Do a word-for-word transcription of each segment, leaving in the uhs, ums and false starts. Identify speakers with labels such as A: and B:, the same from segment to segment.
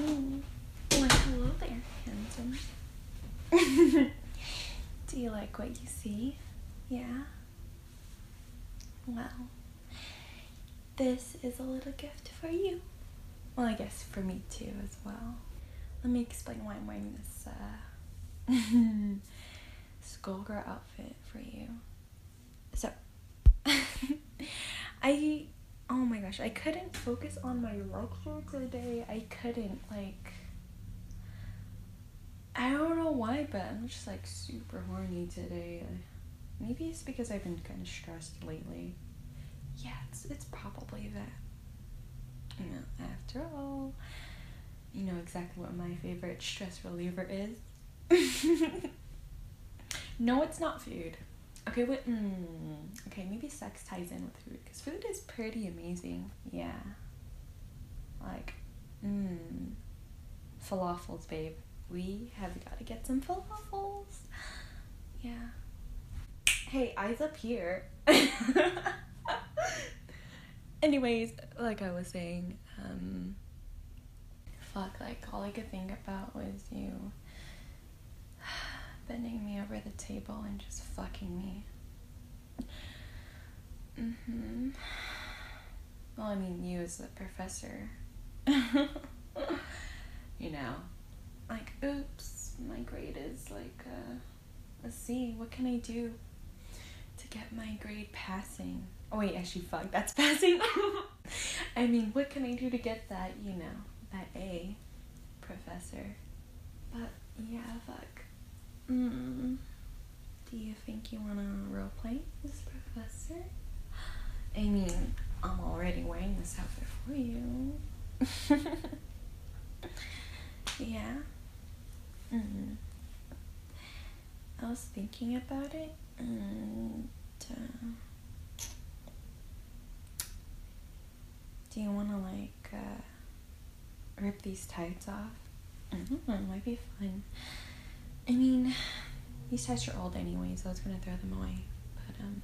A: Oh, well, hello there, handsome. Do you like what you see? Yeah? Well, this is a little gift for you. Well, I guess for me too as well. Let me explain why I'm wearing this uh, schoolgirl outfit for you. So, I, oh my gosh, I couldn't focus on my lecture today. I couldn't, like, I don't know why, but I'm just like super horny today. Maybe it's because I've been kind of stressed lately. Yeah, it's, it's probably that. You know, after all, you know exactly what my favorite stress reliever is. No, it's not food. Okay, what? Mm, okay, maybe sex ties in with food, because food is pretty amazing. Yeah. Like, mmm. Falafels, babe. We have got to get some falafels. Yeah. Hey, eyes up here. Anyways, like I was saying, um, fuck, like, all I could think about was you bending me over the table and just fucking me. Mm-hmm. Well, I mean, you as the professor. You know, like, oops, my grade is like uh, a C. What can I do to get my grade passing? Oh wait, actually, fuck, that's passing. I mean, what can I do to get that, you know, that A, professor? But yeah, fuck. Mm. Do you think you wanna roleplay this professor? I mean, I'm already wearing this outfit for you. Yeah. Mm-hmm. I was thinking about it, and uh, do you want to like uh, rip these tights off? Mm-hmm. It might be fun. I mean, these tights are old anyway, so I was gonna throw them away. But um,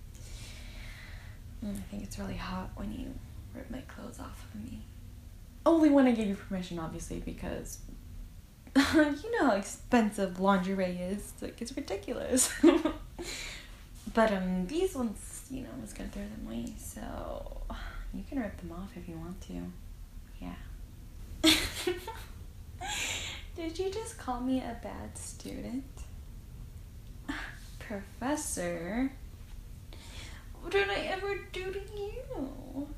A: I think it's really hot when you rip my clothes off of me. Only when I gave you permission, obviously, because you know how expensive lingerie is. Like, it's ridiculous. But um, these ones, you know, I was gonna throw them away, so you can rip them off if you want to. Yeah. Did you just call me a bad student? Professor? What did I ever do to you?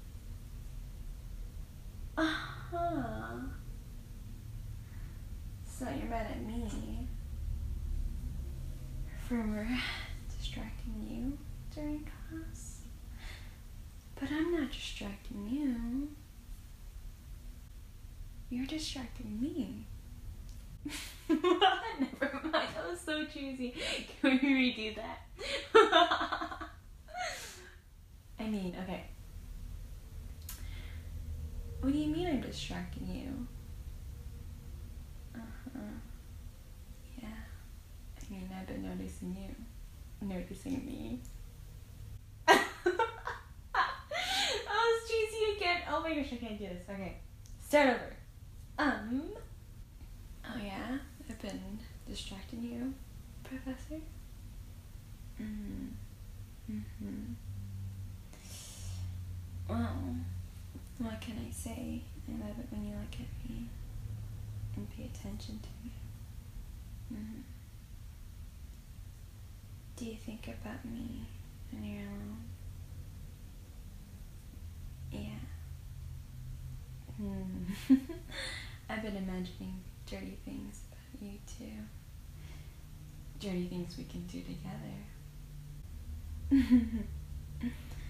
A: Uh-huh. So you're mad at me for distracting you during class? But I'm not distracting you. You're distracting me. Never mind, that was so cheesy. Can we redo that? I mean, okay. What do you mean I'm distracting you? Uh-huh. Yeah. I mean, I've been noticing you. Noticing me. That was cheesy again. Oh my gosh, I can't do this. Okay. Start over. Um. Oh yeah? I've been distracting you, Professor? Mm. Mm-hmm. Well, what can I say? I love it when you look at me and pay attention to me. Mm-hmm. Do you think about me when you're alone? Yeah. Hmm. I've been imagining dirty things about you too. Dirty things we can do together.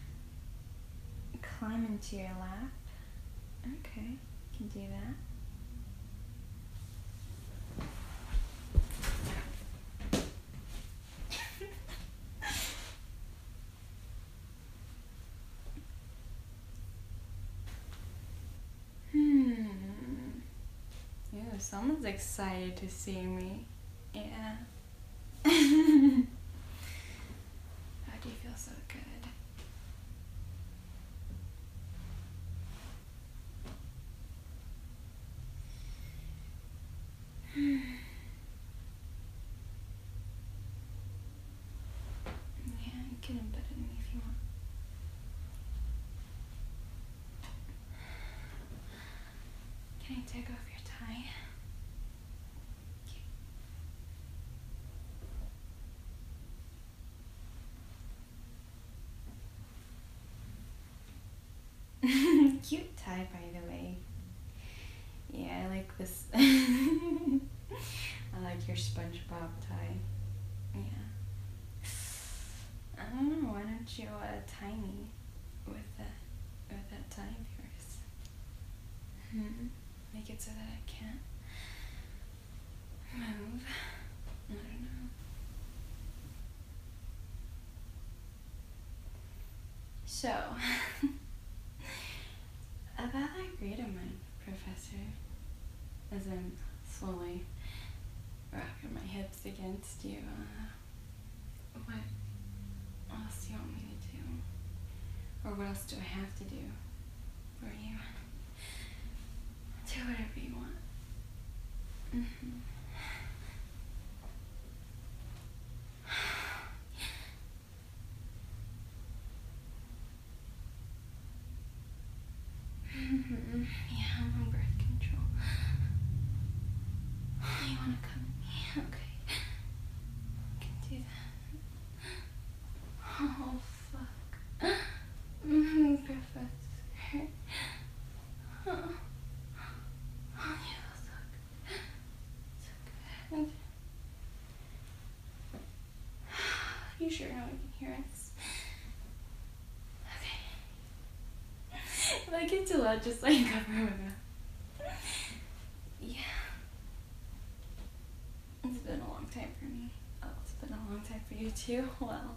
A: Climb into your lap. Okay, can do that. Hmm. Ew, someone's excited to see me. Yeah. How do you feel so good? can embed it in me if you want. Can I take off your tie? Okay. Cute tie, by the way. Yeah, I like this. I like your SpongeBob tie. Yeah. I don't know, why don't you uh, tie me with that, with that tie of yours? Hmm? Make it so that I can't move. I don't know. So, about that grade of mine, Professor, as I'm slowly rocking my hips against you, uh, what else do you want me to do? Or what else do I have to do for you? Do whatever you want. Mm-hmm. Mm-hmm. Yeah, I'm on birth control. You wanna come with me? Okay. I can do that. Oh, fuck. Mm-hmm, Professor. Oh, oh yeah, look. So good. You sure no one can hear us? Okay. If I get too loud, just like cover my mouth. Yeah. It's been a long time for me. Oh, it's been a long time for you too. Well,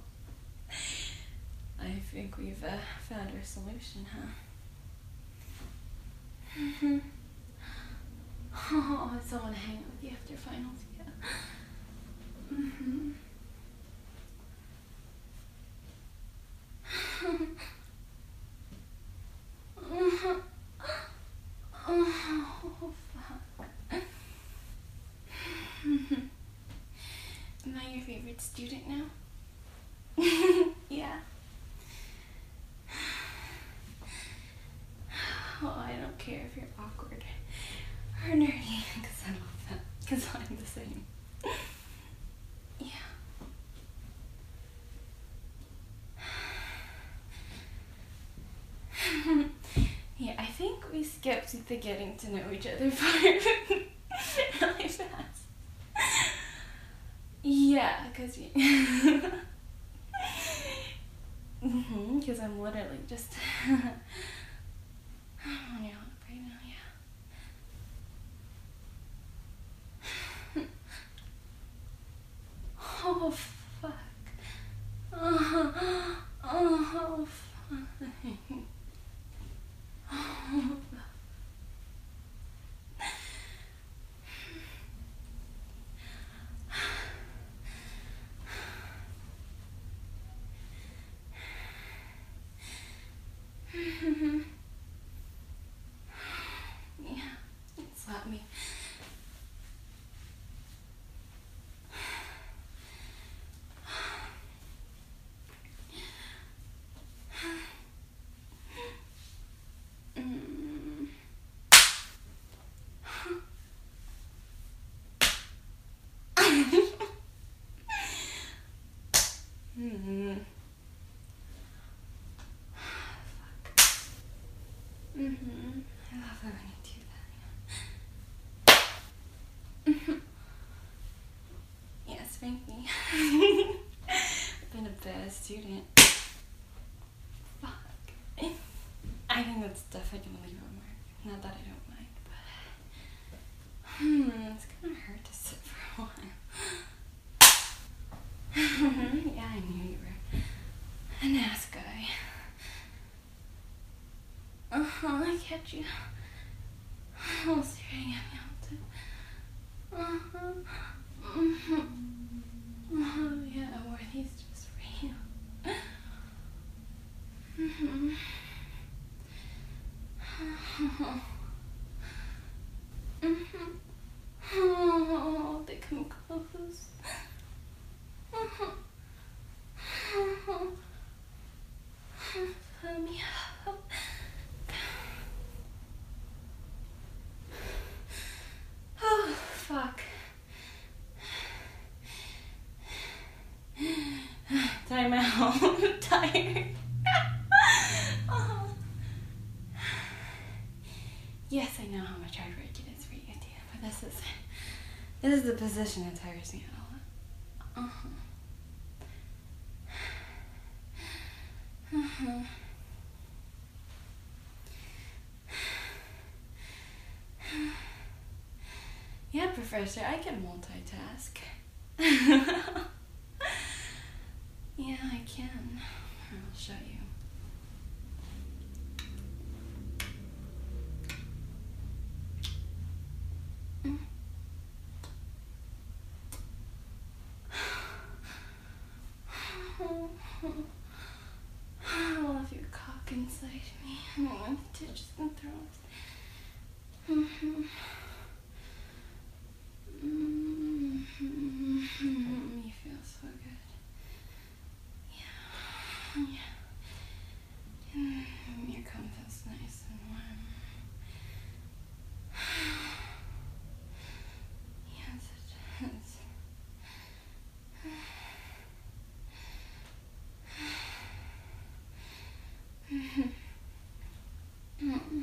A: I think we've uh, found our solution, huh? Mm-hmm. Oh, I still want to hang out with you after finals, yeah. Mm-hmm. Oh, fuck. Am I your favorite student now? Yeah. Oh, I don't care if you're awkward or nerdy, because I love that, because I'm the same. Yeah. Yeah, I think we skipped the getting to know each other part really fast. Yeah, because you... mm-hmm, because I'm literally just... I'm on your lap right now, yeah. Oh, fuck. Oh, oh, fuck. Oh, yeah, slap me. Mm. Mm-hmm. Fuck. Mm-hmm. I love it when you do that. Mm-hmm. Yeah, spank me. I've been a bad student. Fuck. I think that's definitely gonna leave a mark. Not that I don't mind, but... Hmm, it's gonna hurt to sit for a while. Yeah, I knew you were an ass guy. Uh-huh, I catch you. Oh, staring at me all the time. Uh-huh. Mm-hmm. Oh, yeah, I wore these just for you. Mm-hmm. Oh. Mm-hmm. Oh, they come close. Uh-huh. Uh-huh. Let me up. Oh, fuck. Time out. I'm tired. Oh. Yes, I know how much hard work it is for you too, but this is this is the position that tires me out. Uh-huh. Uh-huh. Yeah, Professor, I can multitask. Yeah, I can. I'll show you. Mm. I love your cock inside me. I want to just throw it. Mm-hmm. Mm-hmm. You feel so good. Yeah. Yeah. Mm, your cum feels nice and warm. Yes, it does. Mm-hmm. Mm.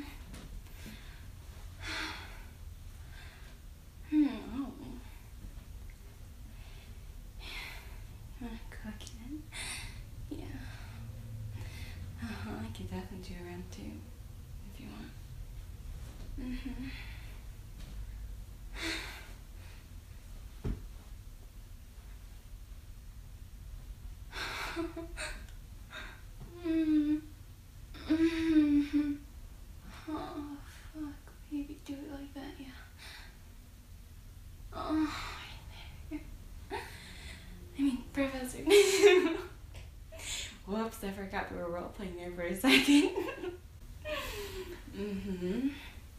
A: Mm. Oh. You wanna cook it? Yeah. Uh-huh, I can definitely do a round two, if you want. Mm-hmm. mm. Mm-hmm. Oh, fuck. Maybe do it like that, yeah. Oh, right there. I mean, Professor. Whoops, I forgot we were role playing there for a second. Mm-hmm.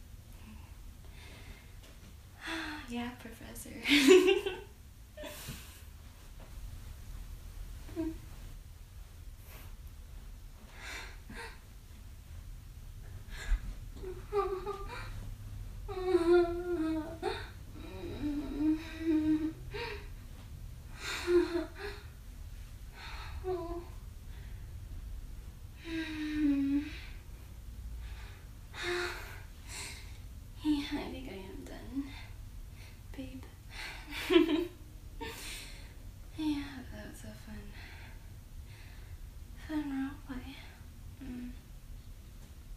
A: Yeah, Professor. Yeah, I think I am done, babe. Yeah, that was a fun, fun roleplay. Mm.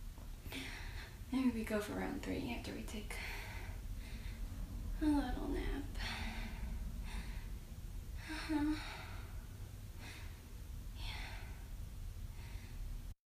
A: Maybe we go for round three after we take a little nap.